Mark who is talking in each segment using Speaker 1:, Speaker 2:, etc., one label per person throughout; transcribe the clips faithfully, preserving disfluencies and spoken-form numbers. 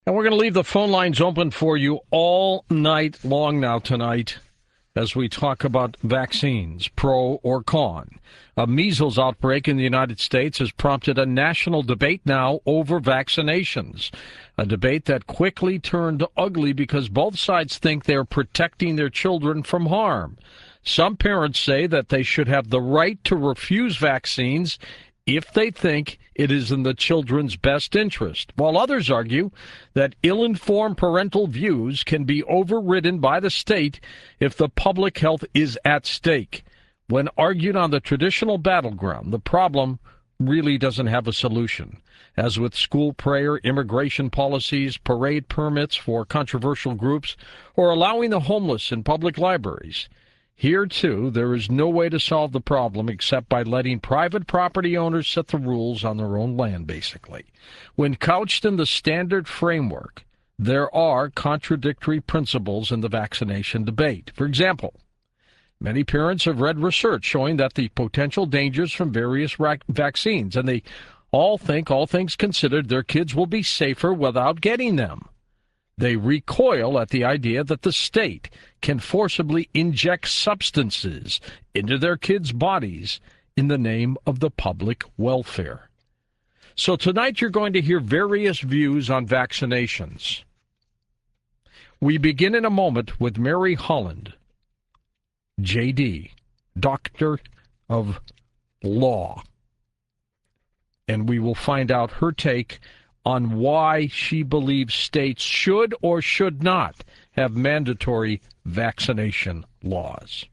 Speaker 1: And we're going to leave the phone lines open for you all night long now tonight as we talk about vaccines, pro or con. A measles outbreak in the United States has prompted a national debate now over vaccinations, a debate that quickly turned ugly because both sides think they're protecting their children from harm. Some parents say that they should have the right to refuse vaccines if they think it is in the children's best interest, while others argue that ill-informed parental views can be overridden by the state if the public health is at stake. When argued on the traditional battleground, the problem really doesn't have a solution. As with school prayer, immigration policies, parade permits for controversial groups, or allowing the homeless in public libraries, here, too, there is no way to solve the problem except by letting private property owners set the rules on their own land, basically. When couched in the standard framework, there are contradictory principles in the vaccination debate. For example, many parents have read research showing that the potential dangers from various rac- vaccines, and they all think, all things considered, their kids will be safer without getting them. They recoil at the idea that the state can forcibly inject substances into their kids' bodies in the name of the public welfare. So tonight you're going to hear various views on vaccinations. We begin in a moment with Mary Holland, J D, Doctor of Law, and we will find out her take on why she believes states should or should not have mandatory vaccination laws.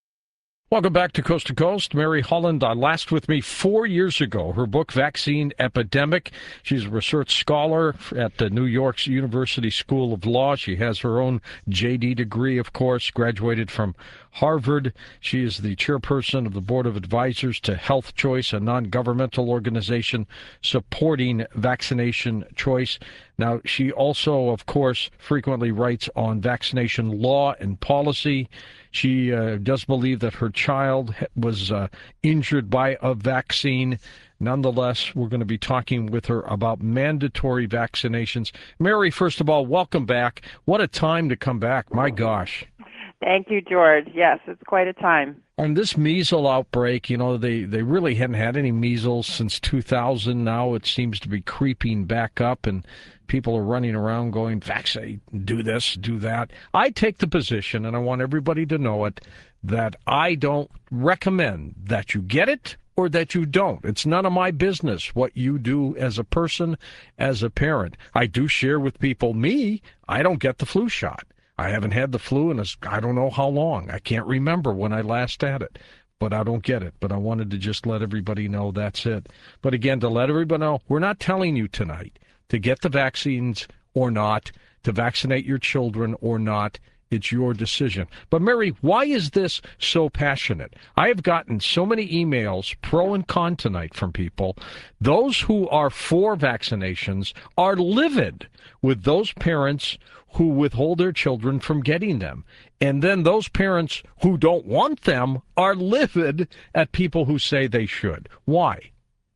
Speaker 1: Welcome back to Coast to Coast. Mary Holland uh, last with me four years ago. Her book, Vaccine Epidemic. She's a research scholar at the New York's University School of Law. She has her own J D degree, of course, graduated from Harvard. She is the chairperson of the Board of Advisors to Health Choice, a non-governmental organization supporting vaccination choice. Now, she also, of course, frequently writes on vaccination law and policy. She uh, does believe that her child was uh, injured by a vaccine. Nonetheless, we're going to be talking with her about mandatory vaccinations. Mary, first of all, welcome back. What a time to come back. My gosh.
Speaker 2: Thank you, George. Yes, it's quite a time.
Speaker 1: On this measles outbreak, you know, they, they really hadn't had any measles since two thousand. Now it seems to be creeping back up, and people are running around going, vaccinate, do this, do that. I take the position, and I want everybody to know it, that I don't recommend that you get it or that you don't. It's none of my business what you do as a person, as a parent. I do share with people, me, I don't get the flu shot. I haven't had the flu in a, I don't know how long. I can't remember when I last had it, but I don't get it. But I wanted to just let everybody know that's it. But again, to let everybody know, we're not telling you tonight to get the vaccines or not, to vaccinate your children or not. It's your decision. But Mary, why is this so passionate? I have gotten so many emails, pro and con tonight, from people. Those who are for vaccinations are livid with those parents who withhold their children from getting them. And then those parents who don't want them are livid at people who say they should. Why?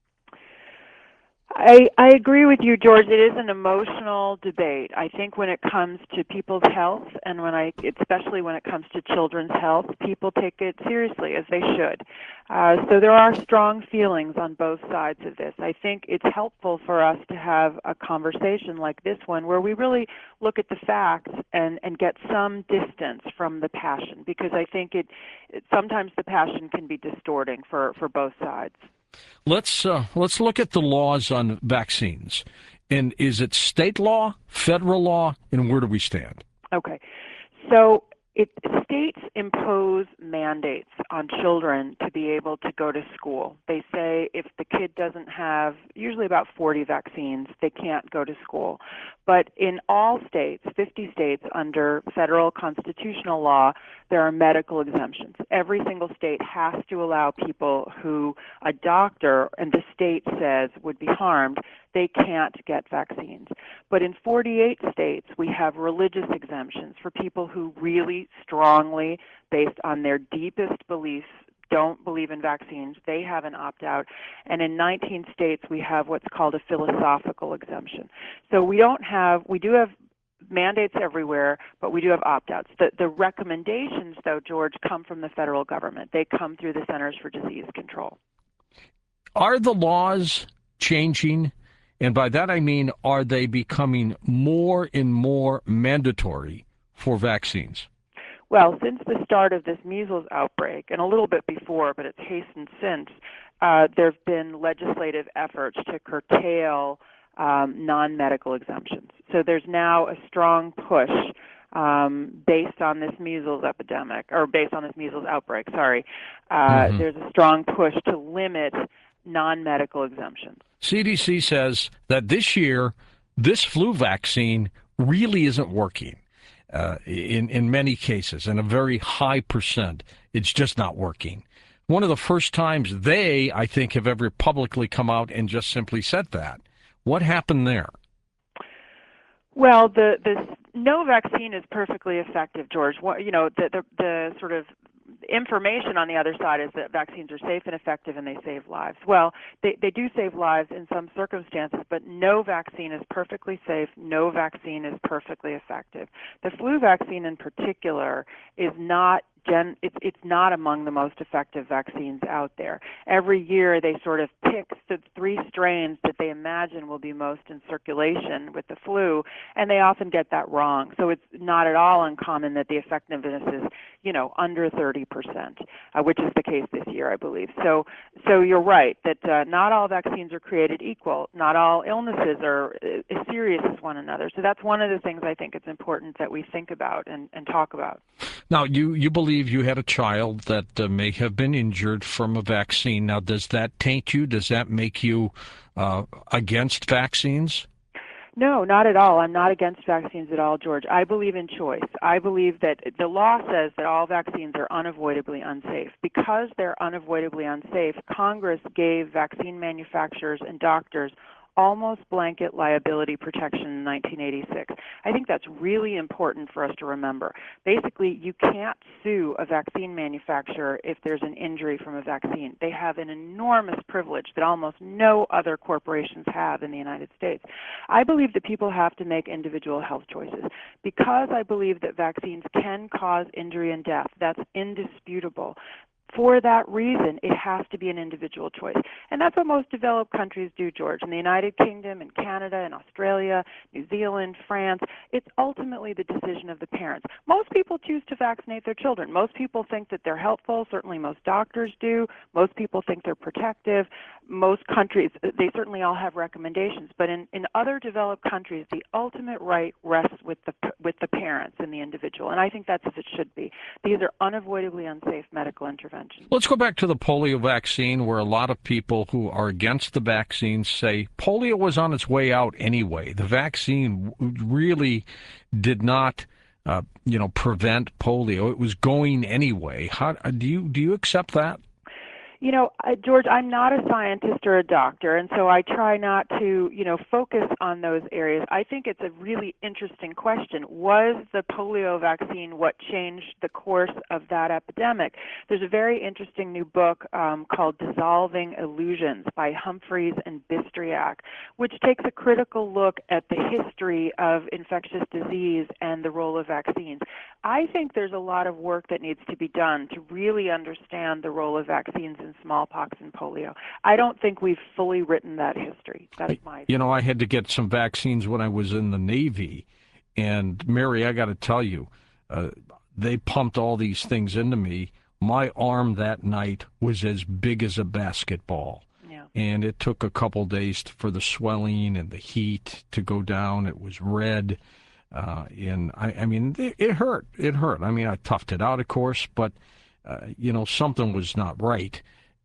Speaker 2: I, I agree with you, George. It is an emotional debate. I think when it comes to people's health, and when I, especially when it comes to children's health, people take it seriously, as they should. Uh, so there are strong feelings on both sides of this. I think it's helpful for us to have a conversation like this one, where we really look at the facts and, and get some distance from the passion, because I think it, it sometimes the passion can be distorting for, for both sides.
Speaker 1: Let's uh, let's look at the laws on vaccines. And is it state law, federal law, and where do we stand?
Speaker 2: Okay. So it, states impose mandates on children to be able to go to school. They say if the kid doesn't have usually about forty vaccines, they can't go to school. But in all states, fifty states under federal constitutional law, there are medical exemptions. Every single state has to allow people who a doctor and the state says would be harmed, they can't get vaccines. But in forty-eight states, we have religious exemptions for people who really strongly, based on their deepest beliefs, don't believe in vaccines, they have an opt-out. And in nineteen states, we have what's called a philosophical exemption. So we don't have, we do have mandates everywhere, but we do have opt-outs. The, the recommendations, though, George, come from the federal government. They come through the Centers for Disease Control.
Speaker 1: Are the laws changing? And by that I mean, are they becoming more and more mandatory for vaccines?
Speaker 2: Well, since the start of this measles outbreak, and a little bit before, but it's hastened since, uh, there have been legislative efforts to curtail um, non-medical exemptions. So there's now a strong push um, based on this measles epidemic, or based on this measles outbreak, sorry. Uh, mm-hmm. There's a strong push to limit non-medical exemptions.
Speaker 1: C D C says that this year, this flu vaccine really isn't working. Uh, in, in many cases, and a very high percent, it's just not working. One of the first times they, I think, have ever publicly come out and just simply said that. What happened there?
Speaker 2: Well, the, the no vaccine is perfectly effective, George. What, you know, the, the, the sort of information on the other side is that vaccines are safe and effective and they save lives. Well, they, they do save lives in some circumstances, but no vaccine is perfectly safe. No vaccine is perfectly effective. The flu vaccine in particular is not Gen, it's, it's not among the most effective vaccines out there. Every year they sort of pick the three strains that they imagine will be most in circulation with the flu, and they often get that wrong. So it's not at all uncommon that the effectiveness is, you know, under thirty percent, uh, which is the case this year, I believe. So, so you're right that uh, not all vaccines are created equal. Not all illnesses are as serious as one another. So that's one of the things I think it's important that we think about and, and talk about.
Speaker 1: Now, you, you believe you had a child that uh, may have been injured from a vaccine. Now, does that taint you? Does that make you uh, against vaccines?
Speaker 2: No, not at all. I'm not against vaccines at all, George. I believe in choice. I believe that the law says that all vaccines are unavoidably unsafe. Because they're unavoidably unsafe, Congress gave vaccine manufacturers and doctors almost blanket liability protection in nineteen eighty-six. I think that's really important for us to remember. Basically, you can't sue a vaccine manufacturer if there's an injury from a vaccine. They have an enormous privilege that almost no other corporations have in the United States. I believe that people have to make individual health choices. Because I believe that vaccines can cause injury and death, that's indisputable. For that reason, it has to be an individual choice. And that's what most developed countries do, George. In the United Kingdom, in Canada, in Australia, New Zealand, France, it's ultimately the decision of the parents. Most people choose to vaccinate their children. Most people think that they're helpful. Certainly most doctors do. Most people think they're protective. Most countries, they certainly all have recommendations. But in, in other developed countries, the ultimate right rests with the, with the parents and the individual. And I think that's as it should be. These are unavoidably unsafe medical interventions.
Speaker 1: Let's go back to the polio vaccine, where a lot of people who are against the vaccine say polio was on its way out anyway. The vaccine really did not, uh, you know, prevent polio. It was going anyway. How do you do you accept that?
Speaker 2: You know, uh, George, I'm not a scientist or a doctor, and so I try not to, you know, focus on those areas. I think it's a really interesting question. Was the polio vaccine what changed the course of that epidemic? There's a very interesting new book um, called Dissolving Illusions by Humphreys and Bystriak, which takes a critical look at the history of infectious disease and the role of vaccines. I think there's a lot of work that needs to be done to really understand the role of vaccines in smallpox and polio. I don't think we've fully written that history. That's my
Speaker 1: You know, I had to get some vaccines when I was in the Navy. And, Mary, I got to tell you, uh, they pumped all these things into me. My arm that night was as big as a basketball.
Speaker 2: Yeah.
Speaker 1: And it took a couple days for the swelling and the heat to go down. It was red. Uh, and, I, I mean, it, it hurt. It hurt. I mean, I toughed it out, of course, but, uh, you know, something was not right.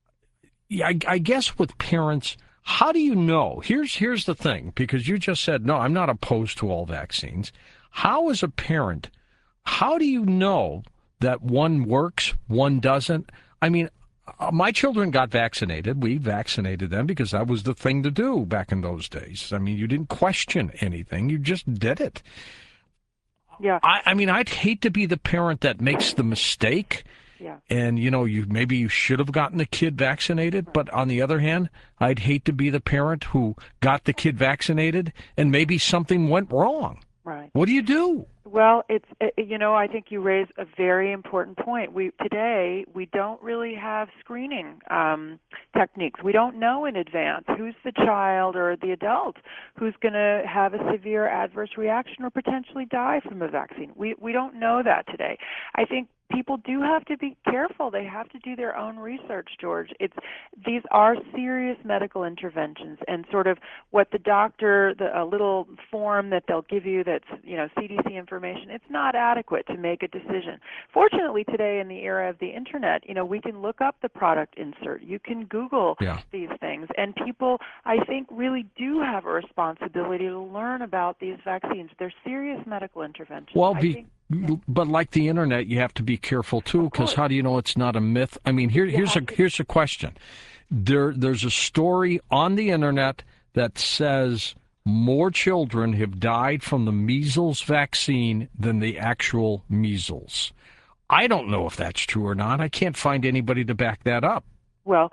Speaker 1: Yeah, I, I guess with parents, how do you know? Here's here's the thing, because you just said, no, I'm not opposed to all vaccines. How, as a parent, how do you know that one works, one doesn't? I mean, uh, my children got vaccinated. We vaccinated them because that was the thing to do back in those days. I mean, you didn't question anything. You just did it.
Speaker 2: Yeah.
Speaker 1: I, I mean, I'd hate to be the parent that makes the mistake
Speaker 2: Yeah.
Speaker 1: And, you know, you maybe you should have gotten the kid vaccinated. But on the other hand, I'd hate to be the parent who got the kid vaccinated and maybe something went wrong.
Speaker 2: Right.
Speaker 1: What do you do?
Speaker 2: Well, it's it, you know I think you raise a very important point. We today we don't really have screening um, techniques. We don't know in advance who's the child or the adult who's going to have a severe adverse reaction or potentially die from a vaccine. We we don't know that today. I think people do have to be careful. They have to do their own research, George. It's these are serious medical interventions, and sort of what the doctor, the a little form that they'll give you that's you know C D C information, it's not adequate to make a decision. Fortunately, today in the era of the internet, you know we can look up the product insert. You can Google
Speaker 1: Yeah.
Speaker 2: these things, and people, I think, really do have a responsibility to learn about these vaccines. They're serious medical interventions.
Speaker 1: Well,
Speaker 2: I
Speaker 1: be,
Speaker 2: think,
Speaker 1: but like the internet, you have to be careful too, because how do you know it's not a myth? I mean, here, here's a
Speaker 2: to.
Speaker 1: here's a question. There, there's a story on the internet that says more children have died from the measles vaccine than the actual measles. I don't know if that's true or not. I can't find anybody to back that up.
Speaker 2: Well,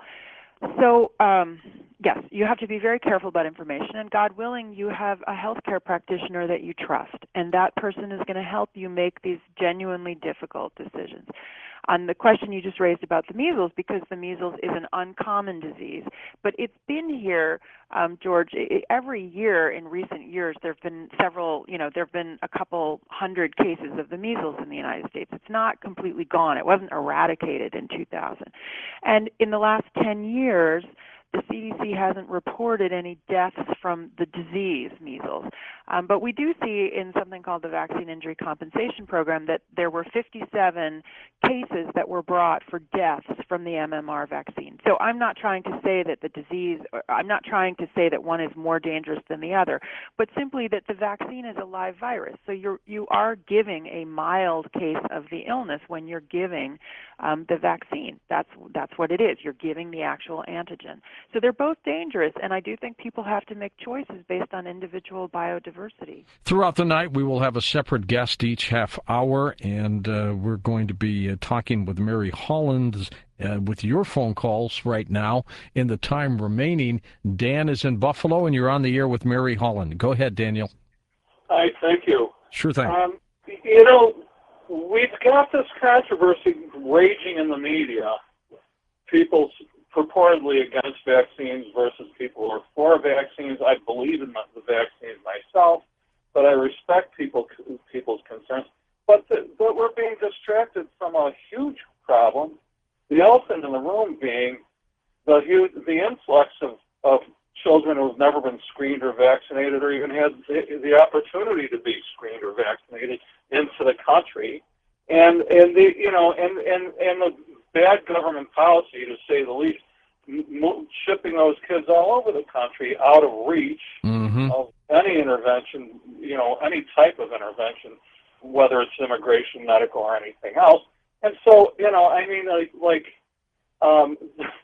Speaker 2: so um, yes, you have to be very careful about information, and God willing, you have a healthcare practitioner that you trust, and that person is going to help you make these genuinely difficult decisions. On the question you just raised about the measles, because the measles is an uncommon disease, but it's been here, um, George, it, every year in recent years there have been several, you know, there have been a couple hundred cases of the measles in the United States. It's not completely gone. It wasn't eradicated in two thousand. And in the last ten years, the C D C hasn't reported any deaths from the disease, measles. Um, but we do see in something called the Vaccine Injury Compensation Program that there were fifty-seven cases that were brought for deaths from the M M R vaccine. So I'm not trying to say that the disease, I'm not trying to say that one is more dangerous than the other, but simply that the vaccine is a live virus. So you're, you are giving a mild case of the illness when you're giving um, the vaccine. That's, that's what it is. You're giving the actual antigen. So they're both dangerous, and I do think people have to make choices based on individual biodiversity.
Speaker 1: Throughout the night, we will have a separate guest each half hour, and uh, we're going to be uh, talking with Mary Holland uh, with your phone calls right now in the time remaining. Dan is in Buffalo, and you're on the air with Mary Holland. Go ahead, Daniel.
Speaker 3: Hi, thank you.
Speaker 1: Sure thing.
Speaker 3: Um, you know, we've got this controversy raging in the media. People purportedly against vaccines versus people who are for vaccines. I believe in the vaccines myself, but I respect people people's concerns. But the, but we're being distracted from a huge problem. The elephant in the room being the huge, the influx of, of children who have never been screened or vaccinated, or even had the, the opportunity to be screened or vaccinated into the country, and and the you know and and and the bad government policy, to say the least, m- shipping those kids all over the country out of reach
Speaker 1: mm-hmm.
Speaker 3: of any intervention, you know, any type of intervention, whether it's immigration, medical, or anything else. And so, you know, I mean, like, like um,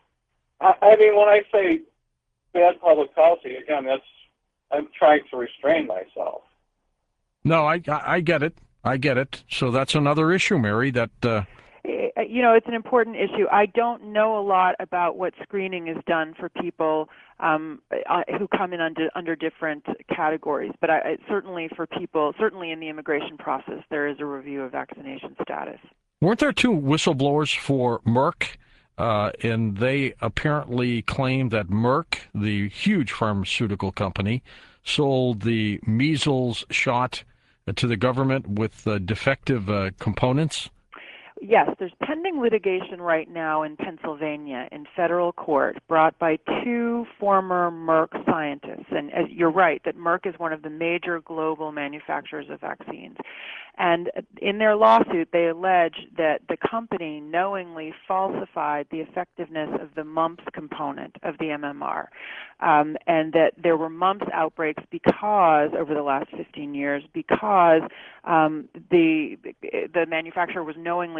Speaker 3: I, I mean, when I say bad public policy, again, that's, I'm trying to restrain myself.
Speaker 1: No, I, I get it. I get it. So that's another issue, Mary, that... Uh...
Speaker 2: You know, it's an important issue. I don't know a lot about what screening is done for people um, uh, who come in under, under different categories, but I, I, certainly for people, certainly in the immigration process, there is a review of vaccination status.
Speaker 1: Weren't there two whistleblowers for Merck? Uh, and they apparently claimed that Merck, the huge pharmaceutical company, sold the measles shot to the government with uh, defective uh, components.
Speaker 2: Yes, there's pending litigation right now in Pennsylvania in federal court brought by two former Merck scientists. And as you're right, that Merck is one of the major global manufacturers of vaccines. And in their lawsuit, they allege that the company knowingly falsified the effectiveness of the mumps component of the M M R, um, and that there were mumps outbreaks because, over the last fifteen years, because um, the the manufacturer was knowingly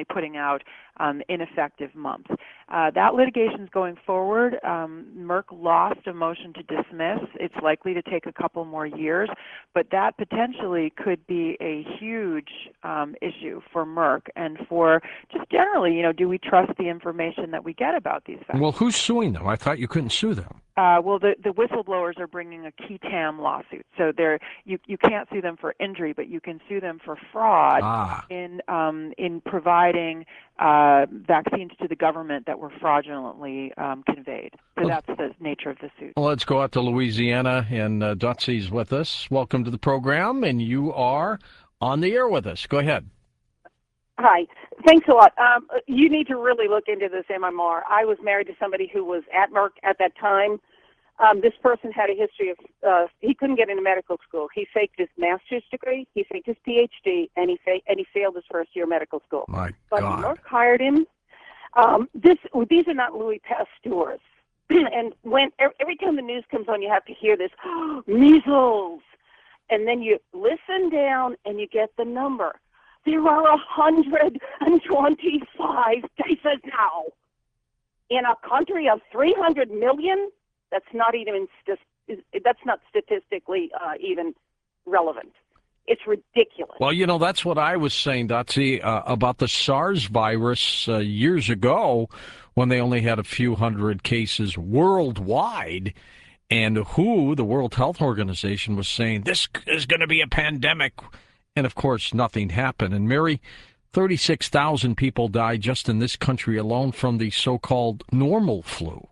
Speaker 2: putting out um, ineffective mumps. Uh, that litigation is going forward. Um, Merck lost a motion to dismiss. It's likely to take a couple more years, but that potentially could be a huge um, issue for Merck and for just generally, you know, do we trust the information that we get about these vaccines?
Speaker 1: Well, who's suing them? I thought you couldn't sue them.
Speaker 2: Uh, well, the, the whistleblowers are bringing a key tam lawsuit. So they're, you, you can't sue them for injury, but you can sue them for fraud
Speaker 1: Ah.
Speaker 2: in um, in providing uh, vaccines to the government that were fraudulently um, conveyed. So
Speaker 1: Well,
Speaker 2: that's the nature of the suit.
Speaker 1: Well, let's go out to Louisiana, and uh, Dotsy's with us. Welcome to the program, and you are on the air with us. Go ahead.
Speaker 4: Hi. Thanks a lot. Um, you need to really look into this M M R. I was married to somebody who was at Merck at that time. Um, this person had a history of, uh, he couldn't get into medical school. He faked his master's degree, he faked his P H D, and he, fa- and he failed his first year of medical school.
Speaker 1: My
Speaker 4: but
Speaker 1: God.
Speaker 4: Merck hired him. Um, this, these are not Louis Pasteurs. And when every time the news comes on, you have to hear this, oh, measles. And then you listen down and you get the number. There are one hundred twenty-five cases now. In a country of three hundred million, that's not even that's not statistically uh, even relevant. It's ridiculous.
Speaker 1: Well, you know, that's what I was saying, Dotsy, uh, about the SARS virus uh, years ago when they only had a few hundred cases worldwide. And W H O, the World Health Organization, was saying this is going to be a pandemic. And, of course, nothing happened. And, Mary, thirty-six thousand people died just in this country alone from the so-called normal flu.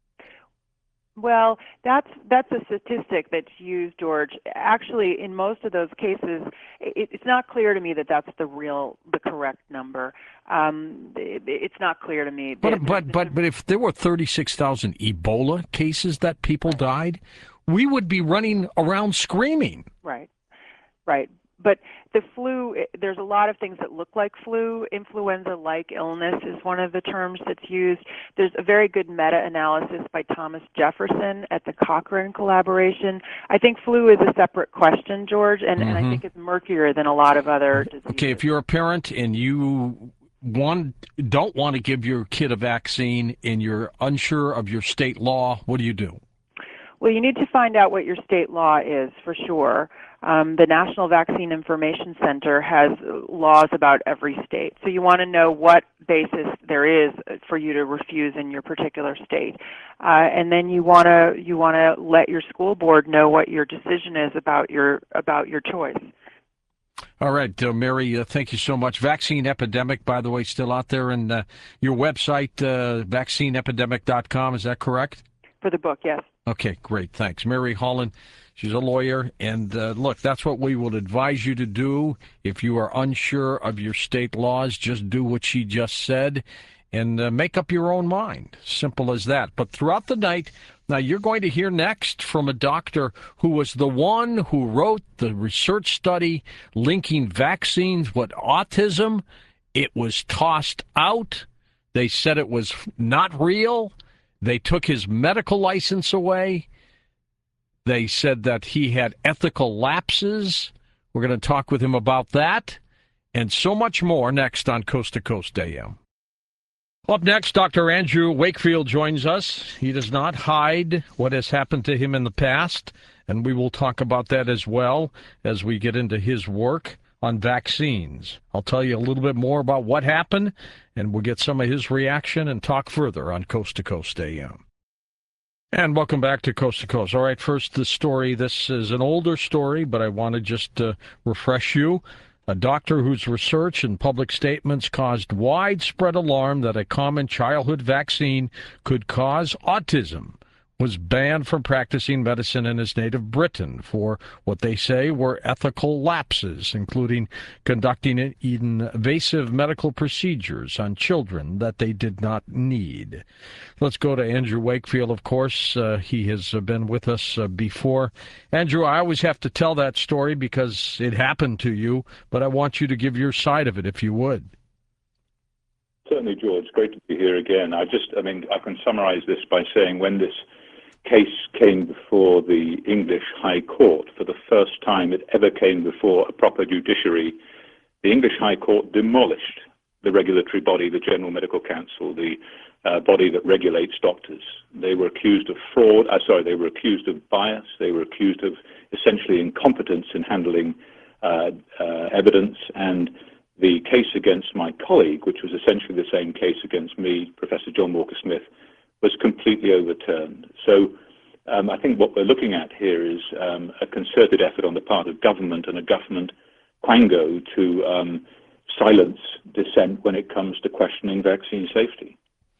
Speaker 2: Well, that's that's a statistic that's used, George. Actually, in most of those cases, it, it's not clear to me that that's the real, the correct number. Um, it, it's not clear to me.
Speaker 1: But but but but if there were thirty-six thousand Ebola cases that people died, we would be running around screaming.
Speaker 2: Right, right. But the flu, there's a lot of things that look like flu. Influenza-like illness is one of the terms that's used. There's a very good meta-analysis by Thomas Jefferson at the Cochrane collaboration. I think flu is a separate question, George, and, mm-hmm. and I think it's murkier than a lot of other diseases.
Speaker 1: Okay, if you're a parent and you want, don't want to give your kid a vaccine and you're unsure of your state law, what do you do?
Speaker 2: Well, you need to find out what your state law is for sure. Um, the National Vaccine Information Center has laws about every state. So you want to know what basis there is for you to refuse in your particular state. Uh, and then you want to you want to let your school board know what your decision is about your about your choice.
Speaker 1: All right, uh, Mary, uh, thank you so much. Vaccine Epidemic, by the way, still out there, and uh, your website, uh, vaccine epidemic dot com, is that correct?
Speaker 2: For the book, yes.
Speaker 1: Okay, great. Thanks. Mary Holland, she's a lawyer. And uh, look, that's what we would advise you to do. If you are unsure of your state laws, just do what she just said and uh, make up your own mind. Simple as that. But throughout the night, now you're going to hear next from a doctor who was the one who wrote the research study linking vaccines with autism. It was tossed out. They said it was not real. They took his medical license away. They said that he had ethical lapses. We're going to talk with him about that and so much more next on Coast to Coast A M. Up next, Doctor Andrew Wakefield joins us. He does not hide what has happened to him in the past, and we will talk about that as well as we get into his work on vaccines. I'll tell you a little bit more about what happened, and we'll get some of his reaction and talk further on Coast to Coast A M. And welcome back to Coast to Coast. All right, first the story. This is an older story, but I want to just uh, refresh you. A doctor whose research and public statements caused widespread alarm that a common childhood vaccine could cause autism was banned from practicing medicine in his native Britain for what they say were ethical lapses, including conducting invasive medical procedures on children that they did not need. Let's go to Andrew Wakefield, of course. Uh, he has been with us uh, before. Andrew, I always have to tell that story because it happened to you, but I want you to give your side of it, if you would.
Speaker 5: Certainly, George. Great to be here again. I just, I mean, I can summarize this by saying when this case came before the English High Court, for the first time it ever came before a proper judiciary, the English High Court demolished the regulatory body, the General Medical Council, the uh, body that regulates doctors. They were accused of fraud, uh, sorry, they were accused of bias, they were accused of essentially incompetence in handling uh, uh, evidence, and the case against my colleague, which was essentially the same case against me, Professor John Walker-Smith, was completely overturned. So um, I think what we're looking at here is um, a concerted effort on the part of government and a government quango to um, silence dissent when it comes to questioning vaccine safety.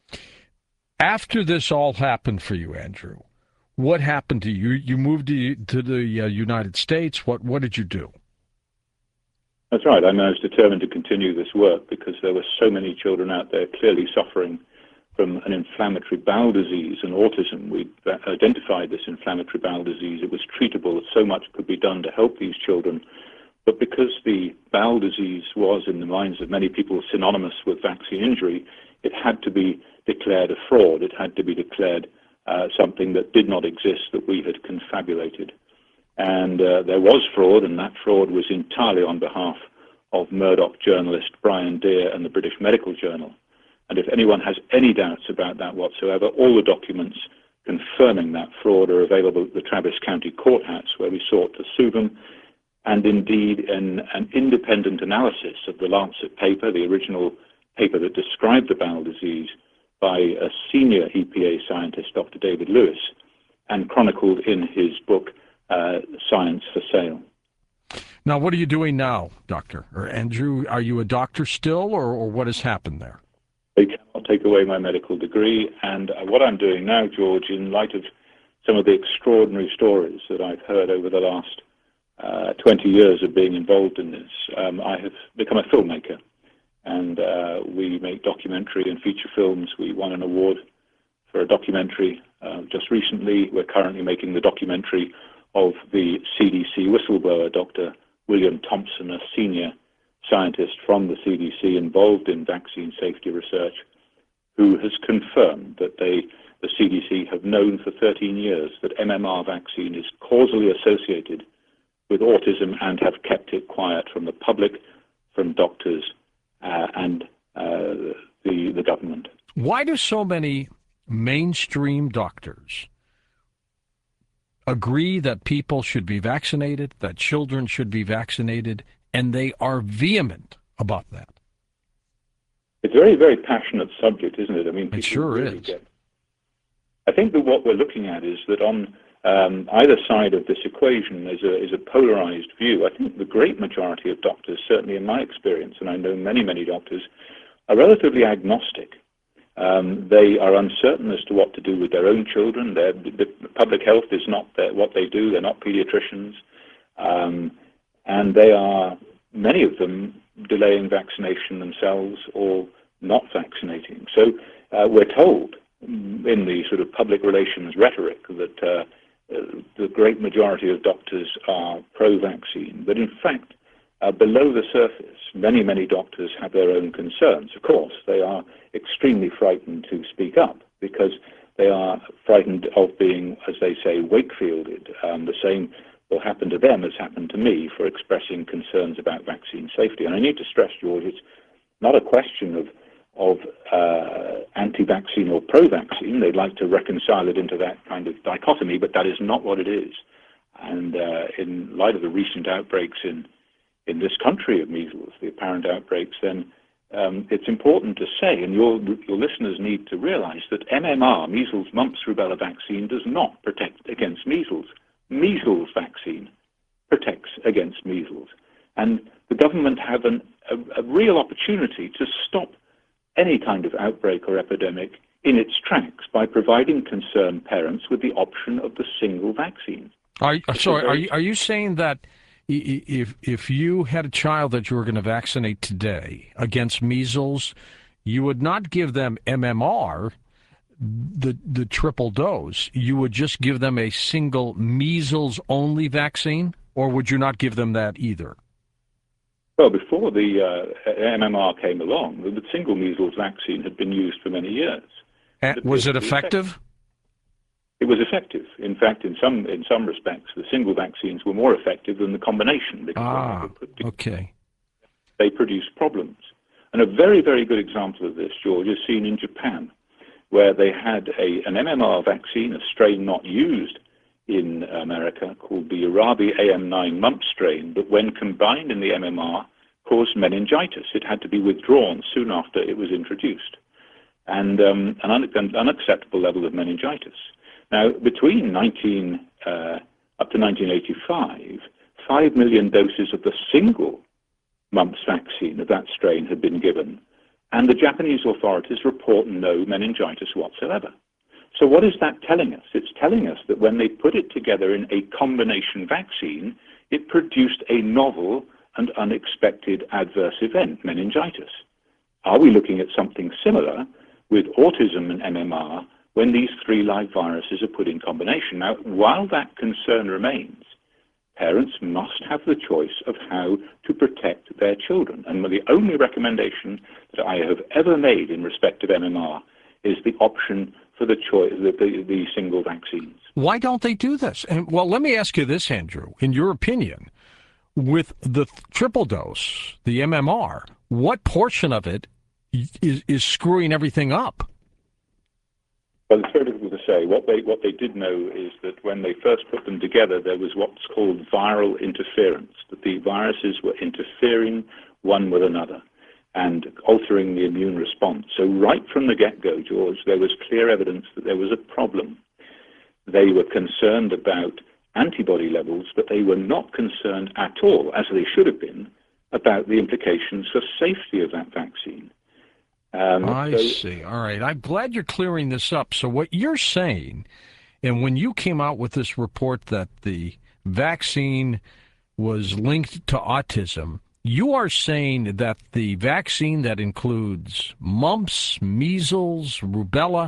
Speaker 1: After this all happened for you, Andrew, what happened to you? You moved to, to the uh, United States. What what did you do?
Speaker 5: That's right. I, mean, I was determined to continue this work because there were so many children out there clearly suffering from an inflammatory bowel disease and autism. We identified this inflammatory bowel disease. It was treatable. So much could be done to help these children. But because the bowel disease was, in the minds of many people, synonymous with vaccine injury, it had to be declared a fraud. It had to be declared uh, something that did not exist, that we had confabulated. And uh, there was fraud, and that fraud was entirely on behalf of Murdoch journalist Brian Deer and the British Medical Journal. And if anyone has any doubts about that whatsoever, all the documents confirming that fraud are available at the Travis County Courthouse, where we sought to sue them. And indeed, in an independent analysis of the Lancet paper, the original paper that described the bowel disease, by a senior E P A scientist, Doctor David Lewis, and chronicled in his book, uh, Science for Sale.
Speaker 1: Now, what are you doing now, Doctor? Or Andrew, are you a doctor still, or, or what has happened there?
Speaker 5: They cannot take away my medical degree, and uh, what I'm doing now, George, in light of some of the extraordinary stories that I've heard over the last uh, twenty years of being involved in this, um, I have become a filmmaker. And uh, we make documentary and feature films. We won an award for a documentary uh, just recently. We're currently making the documentary of the C D C whistleblower, Doctor William Thompson, a senior scientist from the C D C involved in vaccine safety research, who has confirmed that they, the C D C have known for thirteen years that M M R vaccine is causally associated with autism and have kept it quiet from the public, from doctors, Uh, and uh, the the government.
Speaker 1: Why do so many mainstream doctors agree that people should be vaccinated, that children should be vaccinated, and they are vehement about that?
Speaker 5: It's a very, very passionate subject, isn't it? I mean,
Speaker 1: it sure
Speaker 5: really
Speaker 1: is.
Speaker 5: Get... I think that what we're looking at is that on um, either side of this equation is a, is a polarized view. I think the great majority of doctors, certainly in my experience, and I know many, many doctors, are relatively agnostic. Um, they are uncertain as to what to do with their own children. Their, the public health is not their, what they do. They're not pediatricians. Um, and they are, many of them, delaying vaccination themselves or not vaccinating. So uh, we're told in the sort of public relations rhetoric that uh, Uh, the great majority of doctors are pro-vaccine, but in fact, uh, below the surface, many, many doctors have their own concerns. Of course, they are extremely frightened to speak up because they are frightened of being, as they say, Wakefielded. Um, the same will happen to them as happened to me for expressing concerns about vaccine safety. And I need to stress, George, it's not a question of of uh, anti-vaccine or pro-vaccine. They'd like to reconcile it into that kind of dichotomy, but that is not what it is. And uh, in light of the recent outbreaks in, in this country of measles, the apparent outbreaks, then um, it's important to say, and your, your listeners need to realize that M M R, measles, mumps, rubella vaccine, does not protect against measles. Measles vaccine protects against measles. And the government have an, a, a real opportunity to stop any kind of outbreak or epidemic in its tracks by providing concerned parents with the option of the single vaccine.
Speaker 1: Are, sorry, are you, are you saying that if if you had a child that you were going to vaccinate today against measles, you would not give them M M R, the the triple dose? You would just give them a single measles-only vaccine, or would you not give them that either?
Speaker 5: Well, before the uh, M M R came along, the single measles vaccine had been used for many years.
Speaker 1: And was it effective?
Speaker 5: It was effective. In fact, in some in some respects, the single vaccines were more effective than the combination. Because
Speaker 1: ah, okay.
Speaker 5: They produced problems. And a very, very good example of this, George, is seen in Japan, where they had a, an M M R vaccine, a strain not used in America, called the Arabi A M nine mumps strain, but when combined in the M M R, caused meningitis. It had to be withdrawn soon after it was introduced, and um, an, un- an unacceptable level of meningitis. Now, between nineteen uh, up to nineteen eighty-five, five million doses of the single mumps vaccine of that strain had been given, and the Japanese authorities report no meningitis whatsoever. So what is that telling us? It's telling us that when they put it together in a combination vaccine, it produced a novel and unexpected adverse event, meningitis. Are we looking at something similar with autism and M M R when these three live viruses are put in combination? Now, while that concern remains, parents must have the choice of how to protect their children. And the only recommendation that I have ever made in respect of M M R is the option for the choice, the, the, the single vaccines.
Speaker 1: Why don't they do this? And well, let me ask you this, Andrew. In your opinion, with the triple dose, the M M R, what portion of it is, is screwing everything up?
Speaker 5: Well, it's very difficult to say. What they what they did know is that when they first put them together, there was what's called viral interference, that the viruses were interfering one with another and altering the immune response. So right from the get-go, George, there was clear evidence that there was a problem. They were concerned about antibody levels, but they were not concerned at all, as they should have been, about the implications for safety of that vaccine. Um,
Speaker 1: I
Speaker 5: so,
Speaker 1: see. All right. I'm glad you're clearing this up. So what you're saying, and when you came out with this report that the vaccine was linked to autism, you are saying that the vaccine that includes mumps, measles, rubella,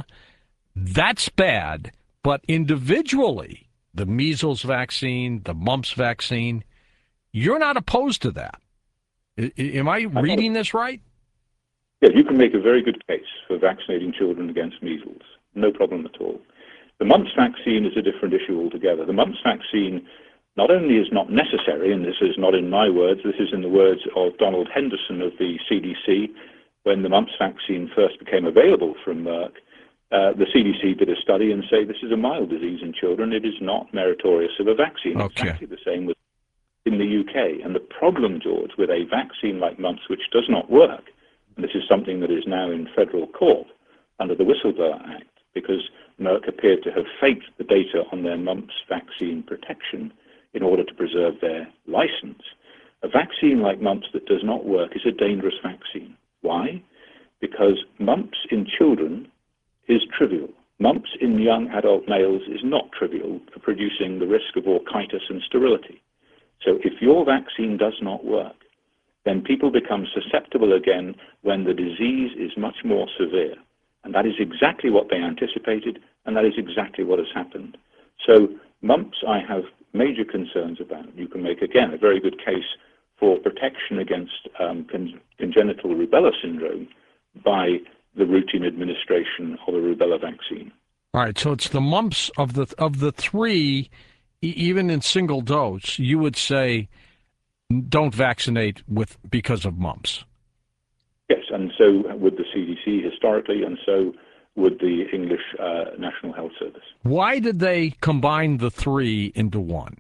Speaker 1: that's bad, but individually, the measles vaccine, the mumps vaccine, you're not opposed to that. I, am I reading this right?
Speaker 5: Yeah, you can make a very good case for vaccinating children against measles. No problem at all. The mumps vaccine is a different issue altogether. The mumps vaccine not only is not necessary, and this is not in my words, this is in the words of Donald Henderson of the C D C, when the mumps vaccine first became available from Merck, uh, the C D C did a study and say this is a mild disease in children. It is not meritorious of a vaccine.
Speaker 1: Okay.
Speaker 5: Exactly the same with in the U K. And the problem, George, with a vaccine like mumps, which does not work, and this is something that is now in federal court under the Whistleblower Act, because Merck appeared to have faked the data on their mumps vaccine protection in order to preserve their license. A vaccine like mumps that does not work is a dangerous vaccine. Why? Because mumps in children is trivial. Mumps in young adult males is not trivial for producing the risk of orchitis and sterility. So if your vaccine does not work, then people become susceptible again when the disease is much more severe. And that is exactly what they anticipated, and that is exactly what has happened. So mumps I have major concerns about. You can make, again, a very good case for protection against um, con- congenital rubella syndrome by the routine administration of a rubella vaccine.
Speaker 1: All right, so it's the mumps of the of the three, e- even in single dose, you would say don't vaccinate with because of mumps.
Speaker 5: Yes, and so would the C D C historically, and so would the English uh, National Health Service.
Speaker 1: Why did they combine the three into one?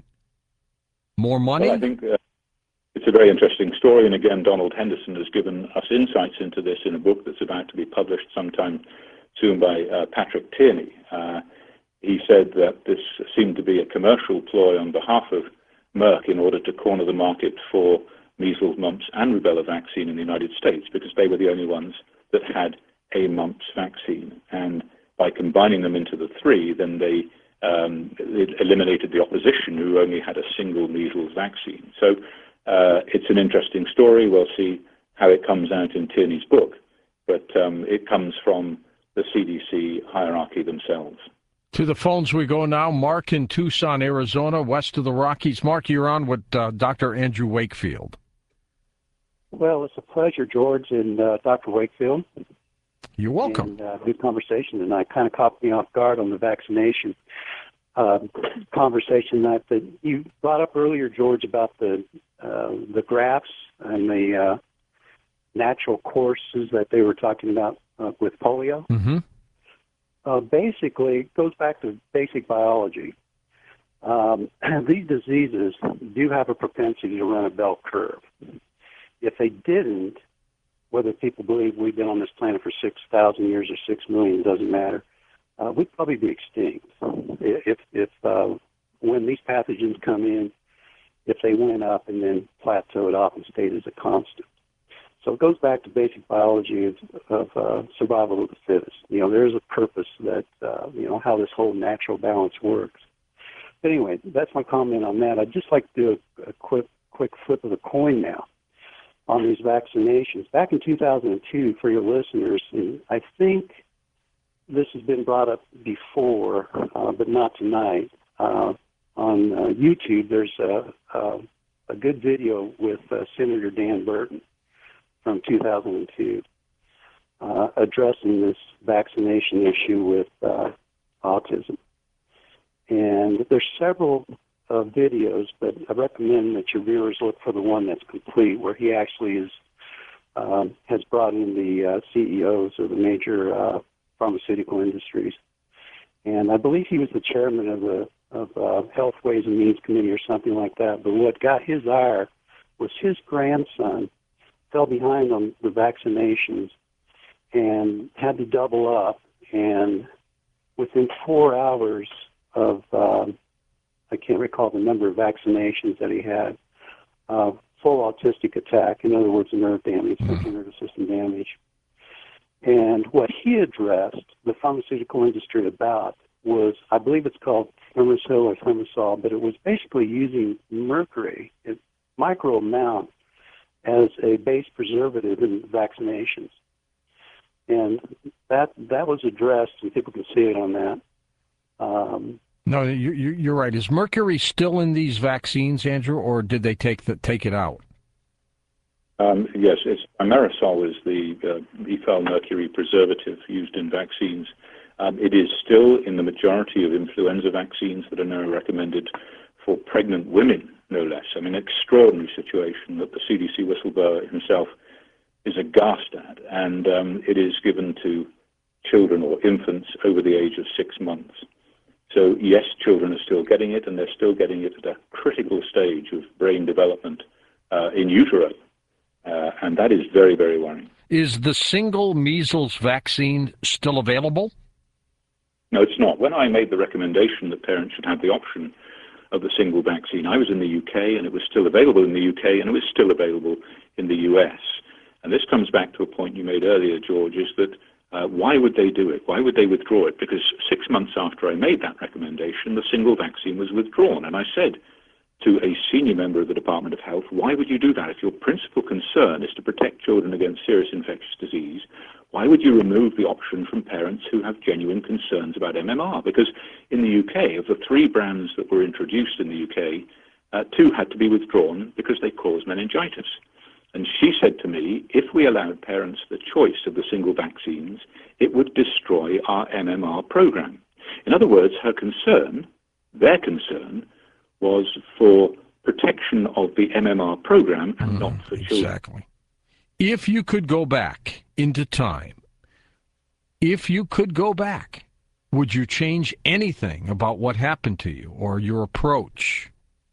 Speaker 1: More money?
Speaker 5: Well, I think uh, it's a very interesting story, and again, Donald Henderson has given us insights into this in a book that's about to be published sometime soon by uh, Patrick Tierney. Uh, he said that this seemed to be a commercial ploy on behalf of Merck in order to corner the market for measles, mumps, and rubella vaccine in the United States, because they were the only ones that had a mumps vaccine. And by combining them into the three, then they um, eliminated the opposition who only had a single measles vaccine. So uh, it's an interesting story. We'll see how it comes out in Tierney's book, but um, it comes from the C D C hierarchy themselves.
Speaker 1: To the phones we go now. Mark in Tucson, Arizona, west of the Rockies. Mark, you're on with uh, Doctor Andrew Wakefield.
Speaker 6: Well, it's a pleasure, George, and uh, Doctor Wakefield.
Speaker 1: You're welcome.
Speaker 6: And, uh, good conversation, and I kind of caught me off guard on the vaccination uh, conversation that, that you brought up earlier, George, about the uh, the graphs and the natural courses that they were talking about uh, with polio.
Speaker 1: Mm-hmm.
Speaker 6: Uh, basically, it goes back to basic biology. Um, these diseases do have a propensity to run a bell curve. If they didn't, whether people believe we've been on this planet for six thousand years or six million, doesn't matter, uh, we'd probably be extinct. If, if uh, when these pathogens come in, if they went up and then plateaued off and stayed as a constant. So it goes back to basic biology of, of uh, survival of the fittest. You know, there's a purpose that, uh, you know, how this whole natural balance works. But anyway, that's my comment on that. I'd just like to do a, a quick, quick flip of the coin now on these vaccinations. Back in two thousand two, for your listeners, and I think this has been brought up before, uh, but not tonight, uh, on uh, YouTube, there's a, a, a good video with uh, Senator Dan Burton from two thousand two, uh, addressing this vaccination issue with uh, autism. And there's several uh, videos, but I recommend that your viewers look for the one that's complete, where he actually is um, has brought in the uh, C E Os of the major uh, pharmaceutical industries. And I believe he was the chairman of the of uh, Health Ways and Means Committee or something like that. But what got his ire was his grandson fell behind on the vaccinations and had to double up. And within four hours of, um, I can't recall the number of vaccinations that he had, uh, full autistic attack, in other words, nerve damage, central nervous system damage. And what he addressed the pharmaceutical industry about was, I believe it's called Thimerosal or Thimerosal, but it was basically using mercury, a micro amount, as a base preservative in vaccinations. And that that was addressed, and people can see it on that. Um,
Speaker 1: no, you, you, you're right. Is mercury still in these vaccines, Andrew, or did they take the, take it out?
Speaker 5: Um, yes, it's, Thimerosal is the uh, ethyl mercury preservative used in vaccines. Um, it is still in the majority of influenza vaccines that are now recommended for pregnant women, no less. I mean, extraordinary situation that the C D C whistleblower himself is aghast at, and um, it is given to children or infants over the age of six months. So yes, children are still getting it, and they're still getting it at a critical stage of brain development uh, in utero, uh, and that is very, very worrying.
Speaker 1: Is the single measles vaccine still available?
Speaker 5: No, it's not. When I made the recommendation that parents should have the option of the single vaccine, I was in the U K, and it was still available in the U K, and it was still available in the U S. And this comes back to a point you made earlier, George, is that uh, why would they do it? Why would they withdraw it? Because six months after I made that recommendation, the single vaccine was withdrawn. And I said to a senior member of the Department of Health, why would you do that? If your principal concern is to protect children against serious infectious disease, why would you remove the option from parents who have genuine concerns about M M R? Because in the U K, of the three brands that were introduced in the U K, uh, two had to be withdrawn because they cause meningitis. And she said to me, if we allowed parents the choice of the single vaccines, it would destroy our M M R program. In other words, her concern, their concern, was for protection of the M M R program and mm, not for children.
Speaker 1: Exactly. If you could go back into time, if you could go back, would you change anything about what happened to you or your approach?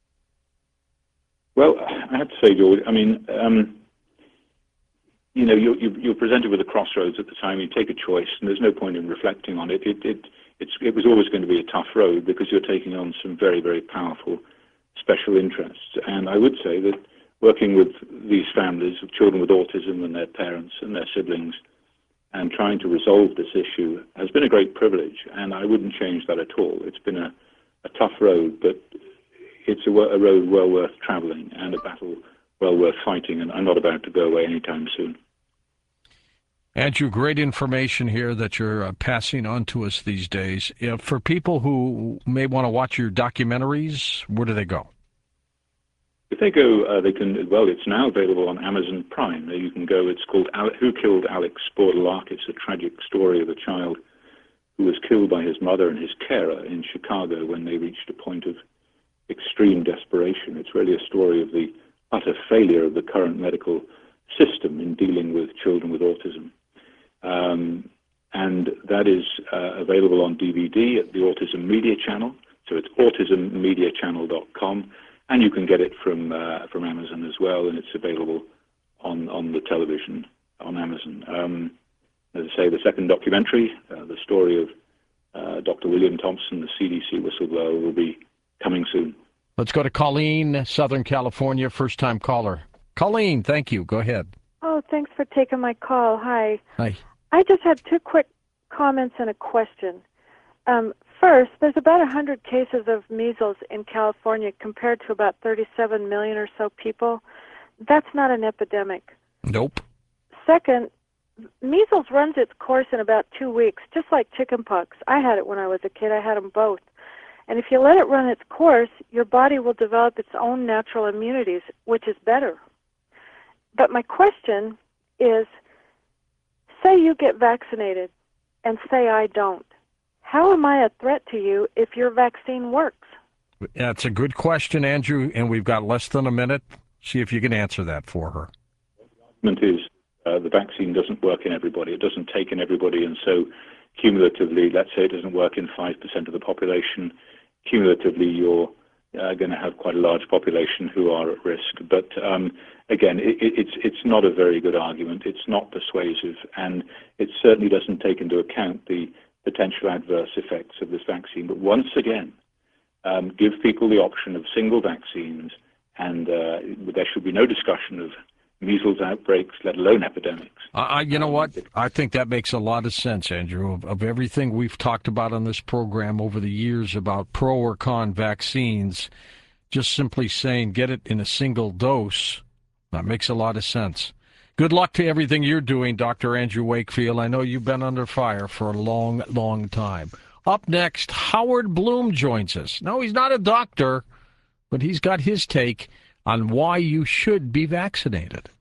Speaker 5: Well, I have to say, George, I mean, um, you know, you're, you're presented with a crossroads at the time. You take a choice, and there's no point in reflecting on it. It, it, it's, it was always going to be a tough road because you're taking on some very, very powerful special interests. And I would say that working with these families of children with autism and their parents and their siblings and trying to resolve this issue has been a great privilege, and I wouldn't change that at all. It's been a, a tough road, but it's a, a road well worth traveling and a battle well worth fighting, and I'm not about to go away anytime soon.
Speaker 1: Andrew, great information here that you're uh, passing on to us these days. Uh, for people who may want to watch your documentaries, where do they go?
Speaker 5: If they go, uh, they can, well, it's now available on Amazon Prime. You can go, it's called Who Killed Alex Bordelak. It's a tragic story of a child who was killed by his mother and his carer in Chicago when they reached a point of extreme desperation. It's really a story of the utter failure of the current medical system in dealing with children with autism. Um, and that is uh, available on D V D at the Autism Media Channel. So it's autism media channel dot com, and you can get it from uh, from Amazon as well, and it's available on, on the television on Amazon. Um, as I say, the second documentary, uh, the story of uh, Doctor William Thompson, the C D C whistleblower, will be coming soon.
Speaker 1: Let's go to Colleen, Southern California, first-time caller. Colleen, thank you. Go ahead.
Speaker 7: Oh, thanks for taking my call. Hi.
Speaker 1: Hi.
Speaker 7: I just had two quick comments and a question. Um, first, there's about one hundred cases of measles in California compared to about thirty-seven million or so people. That's not an epidemic.
Speaker 1: Nope.
Speaker 7: Second, measles runs its course in about two weeks, just like chickenpox. I had it when I was a kid. I had them both. And if you let it run its course, your body will develop its own natural immunities, which is better. But my question is, say you get vaccinated and say I don't. How am I a threat to you if your vaccine works?
Speaker 1: That's a good question, Andrew, and we've got less than a minute. See if you can answer that for her.
Speaker 5: The argument is uh, the vaccine doesn't work in everybody. It doesn't take in everybody, and so cumulatively, let's say it doesn't work in five percent of the population, cumulatively you're uh, going to have quite a large population who are at risk. But um, again, it, it's it's not a very good argument. It's not persuasive, and it certainly doesn't take into account the potential adverse effects of this vaccine. But once again, um, give people the option of single vaccines, and uh, there should be no discussion of measles outbreaks, let alone epidemics.
Speaker 1: I, you know what? I think that makes a lot of sense, Andrew. Of, of everything we've talked about on this program over the years about pro or con vaccines, just simply saying get it in a single dose, that makes a lot of sense. Good luck to everything you're doing, Doctor Andrew Wakefield. I know you've been under fire for a long, long time. Up next, Howard Bloom joins us. No, he's not a doctor, but he's got his take on why you should be vaccinated.